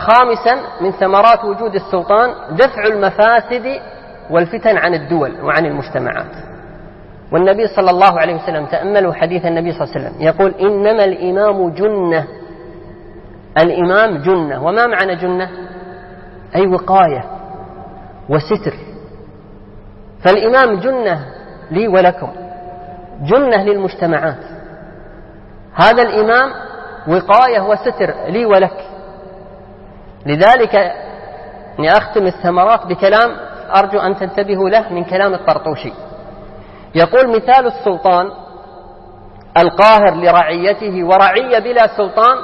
خامسا من ثمرات وجود السلطان دفع المفاسد والفتن عن الدول وعن المجتمعات. والنبي صلى الله عليه وسلم، تأملوا حديث النبي صلى الله عليه وسلم، يقول إنما الإمام جنة. الإمام جنة. وما معنى جنة؟ أي وقاية وستر. فالإمام جنة لي ولكم، جنة للمجتمعات. هذا الإمام وقاية وستر لي ولك. لذلك أختم الثمرات بكلام أرجو أن تنتبهوا له من كلام الطرطوشي. يقول مثال السلطان القاهر لرعيته، ورعية بلا سلطان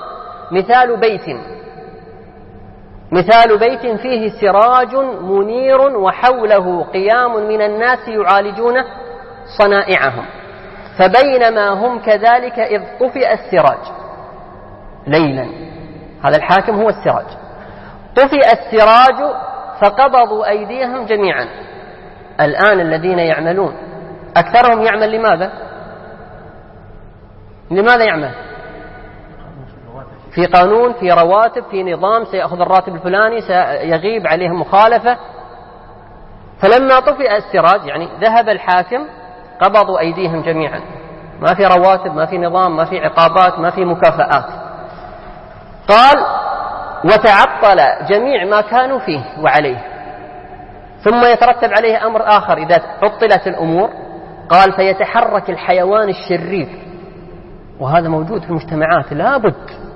مثال بيت فيه سراج منير وحوله قيام من الناس يعالجون صنائعهم، فبينما هم كذلك إذ طفئ السراج ليلا. هذا الحاكم هو السراج. طفئ السراج فقبضوا أيديهم جميعا. الآن الذين يعملون أكثرهم يعمل لماذا يعمل؟ في قانون، في رواتب، في نظام، سيأخذ الراتب الفلاني، سيغيب عليه مخالفة. فلما طفئ السراج يعني ذهب الحاكم، قبضوا أيديهم جميعا. ما في رواتب، ما في نظام، ما في عقابات، ما في مكافآت. قال وتعطل جميع ما كانوا فيه وعليه. ثم يترتب عليه أمر آخر إذا عطلت الأمور، قال فيتحرك الحيوان الشرير، وهذا موجود في المجتمعات لابد.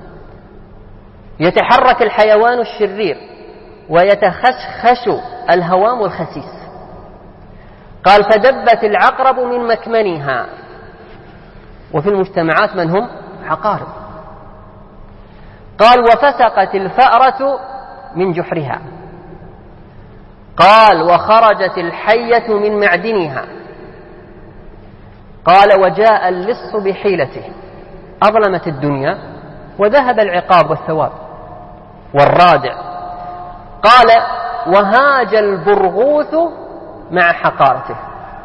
يتحرك الحيوان الشرير ويتخشخش الهوام الخسيس. قال فدبت العقرب من مكمنها. وفي المجتمعات من هم؟ عقارب. قال وفسقت الفأرة من جحرها. قال وخرجت الحية من معدنها. قال وجاء اللص بحيلته، أظلمت الدنيا وذهب العقاب والثواب والرادع. قال وهاج البرغوث مع حقارته.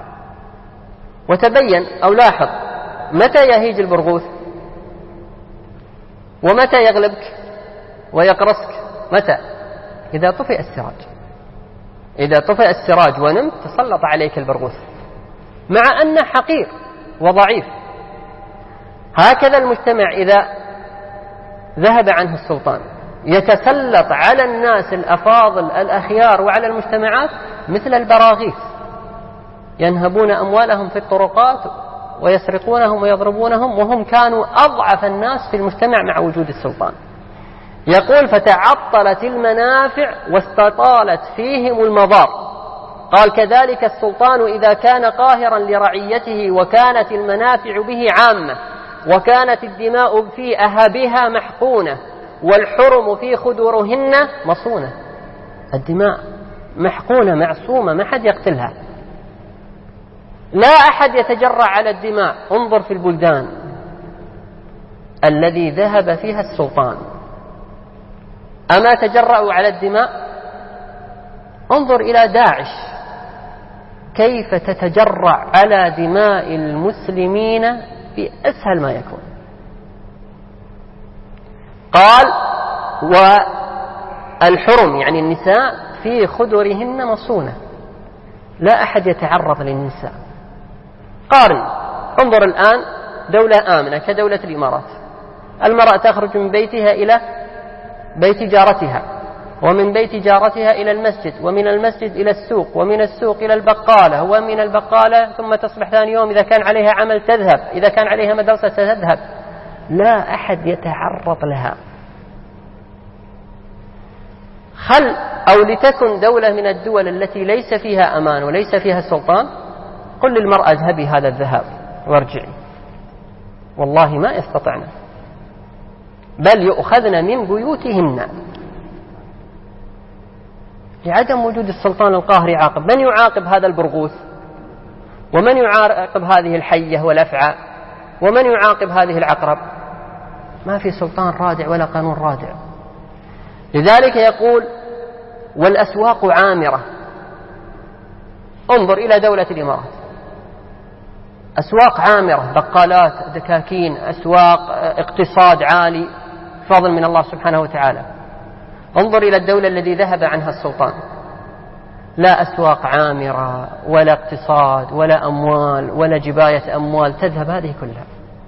وتبين أو لاحظ متى يهيج البرغوث ومتى يغلبك ويقرصك؟ متى؟ إذا طفئ السراج. إذا طفئ السراج ونمت تسلط عليك البرغوث، مع أنه حقير وضعيف. هكذا المجتمع إذا ذهب عنه السلطان يتسلط على الناس الأفاضل الأخيار وعلى المجتمعات مثل البراغيث، ينهبون أموالهم في الطرقات ويسرقونهم ويضربونهم، وهم كانوا أضعف الناس في المجتمع مع وجود السلطان. يقول فتعطلت المنافع واستطالت فيهم المضار. قال كذلك السلطان إذا كان قاهرا لرعيته وكانت المنافع به عامة وكانت الدماء في أهابها محقونة والحرم في خدورهن مصونة. الدماء محقونة معصومة، ما حد يقتلها، لا أحد يتجرع على الدماء. انظر في البلدان الذي ذهب فيها السلطان، أما تجرأوا على الدماء؟ انظر إلى داعش كيف تتجرع على دماء المسلمين بأسهل ما يكون. قال والحرم يعني النساء في خدرهن مصونة، لا أحد يتعرض للنساء. قارن، انظر الآن دولة آمنة كدولة الإمارات، المرأة تخرج من بيتها إلى بيت جارتها، ومن بيت جارتها إلى المسجد، ومن المسجد إلى السوق، ومن السوق إلى البقالة، ومن البقالة ثم تصبح ثاني يوم إذا كان عليها عمل تذهب، إذا كان عليها مدرسة تذهب، لا أحد يتعرض لها. خل أو لتكن دولة من الدول التي ليس فيها أمان وليس فيها سلطان، قل للمرأة اذهبي هذا الذهاب وارجعي، والله ما يستطعن، بل يؤخذن من بيوتهن لعدم وجود السلطان القاهر يعاقب. من يعاقب هذا البرغوث؟ ومن يعاقب هذه الحية والأفعى؟ ومن يعاقب هذه العقرب؟ ما في سلطان رادع ولا قانون رادع. لذلك يقول والأسواق عامرة. انظر إلى دولة الإمارات، أسواق عامرة، بقالات، دكاكين، أسواق، اقتصاد عالي، فضل من الله سبحانه وتعالى. انظر إلى الدولة التي ذهب عنها السلطان، لا أسواق عامرة ولا اقتصاد ولا أموال ولا جباية أموال تذهب هذه كلها،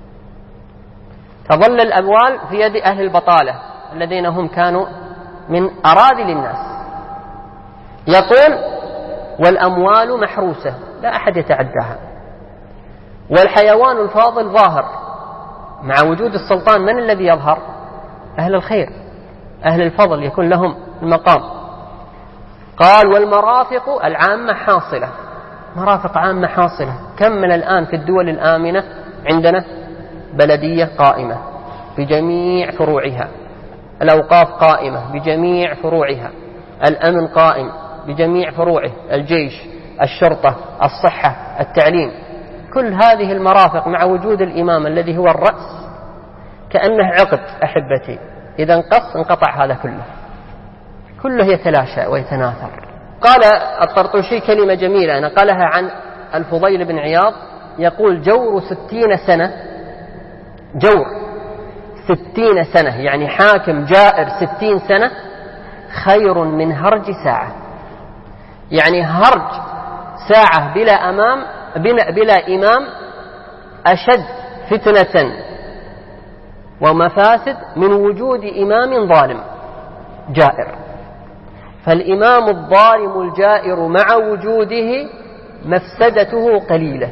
تظل الأموال في يد أهل البطالة الذين هم كانوا من أراذل الناس. يقول والأموال محروسة لا أحد يتعداها، والحيوان الفاضل ظاهر. مع وجود السلطان من الذي يظهر؟ أهل الخير، أهل الفضل يكون لهم المقام. قال والمرافق العامة حاصلة، مرافق عامة حاصلة. كم من الآن في الدول الآمنة عندنا بلدية قائمة بجميع فروعها، الأوقاف قائمة بجميع فروعها، الأمن قائم بجميع فروعه، الجيش، الشرطة، الصحة، التعليم، كل هذه المرافق مع وجود الإمام الذي هو الرأس كأنه عقد أحبتي، إذا انقطع هذا كله يتلاشى ويتناثر. قال الطرطوشي كلمة جميلة نقلها عن الفضيل بن عياض، يقول جور 60 سنة، جور 60 سنة يعني حاكم جائر 60 سنة خير من هرج ساعة. يعني هرج ساعة بلا إمام أشد فتنة ومفاسد من وجود إمام ظالم جائر. فالإمام الظالم الجائر مع وجوده مفسدته قليلة،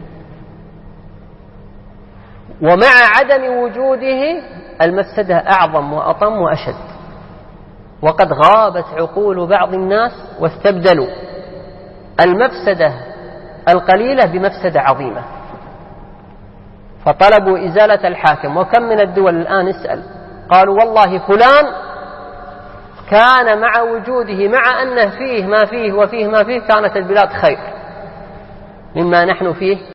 ومع عدم وجوده المفسدة أعظم وأطم وأشد. وقد غابت عقول بعض الناس واستبدلوا المفسدة القليلة بمفسدة عظيمة، فطلبوا إزالة الحاكم. وكم من الدول الآن اسأل قالوا والله فلان كان مع وجوده، مع أنه فيه ما فيه وفيه ما فيه، كانت البلاد خير مما نحن فيه